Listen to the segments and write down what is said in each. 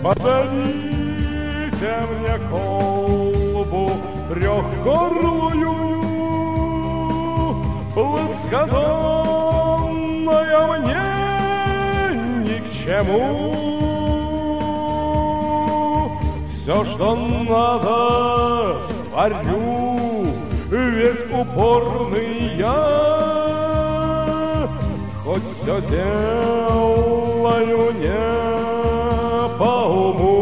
Подарите мне колбу трехгорлую, плоскодонная мне ни к чему. Все, что надо, сварю, ведь упорный я, хоть все делаю не по уму.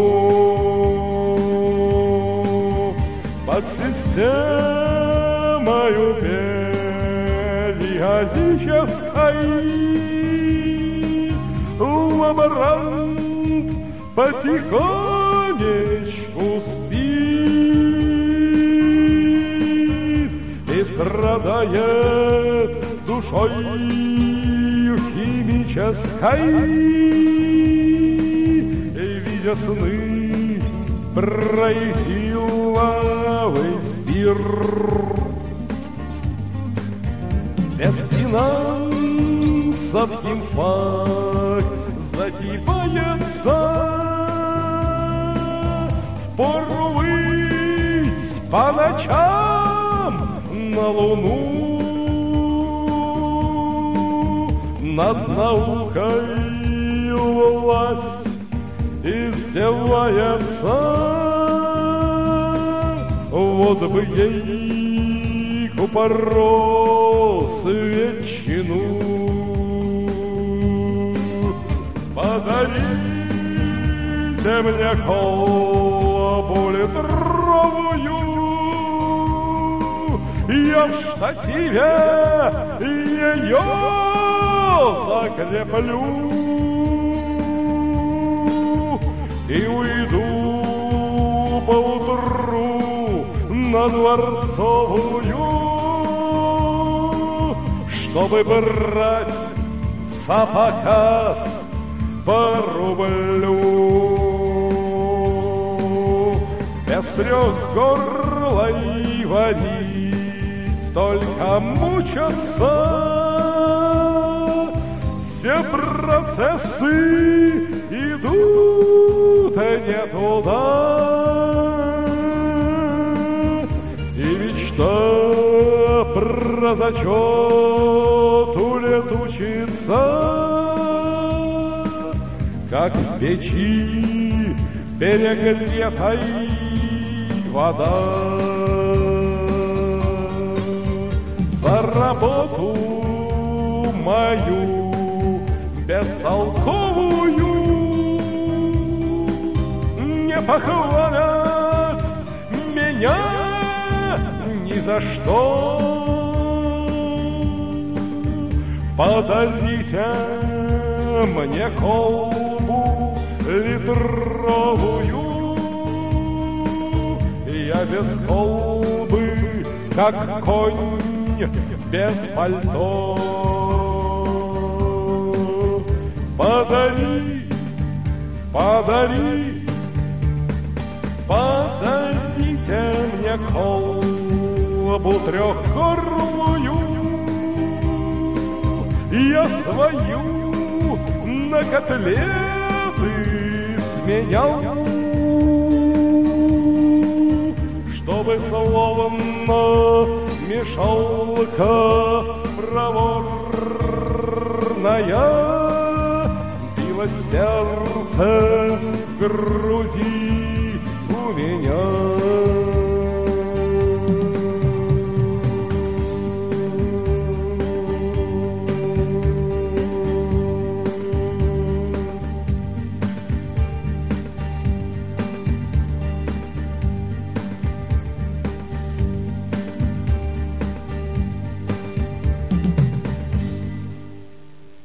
Под системою периодической лаборант потихонечку спит и страдает душой химической, видя сны про этиловый спирт. Без финансов химфак затипается, впору выйти по ночам на луну. Над наукой власть издевается, вот бы ей купорос ветчину. Подарите мне колбу литровую, я в штативе ее закреплю и уйду поутру на Дворцовую, чтобы брать за показ по рублю. Без трехгорлой водить только мучаться, все процессы идут не туда, и мечта про зачет улетучится, как в печи перегретой вода. За работу мою бестолковую не похвалят меня ни за что. Подарите мне колбу литровую, я без колбы, как конь без пальто. Подари, подари, подарите мне колбу трехгорлую, я свою на котлеты сменял, чтобы словно мешалка проворная билось сердце в груди у меня.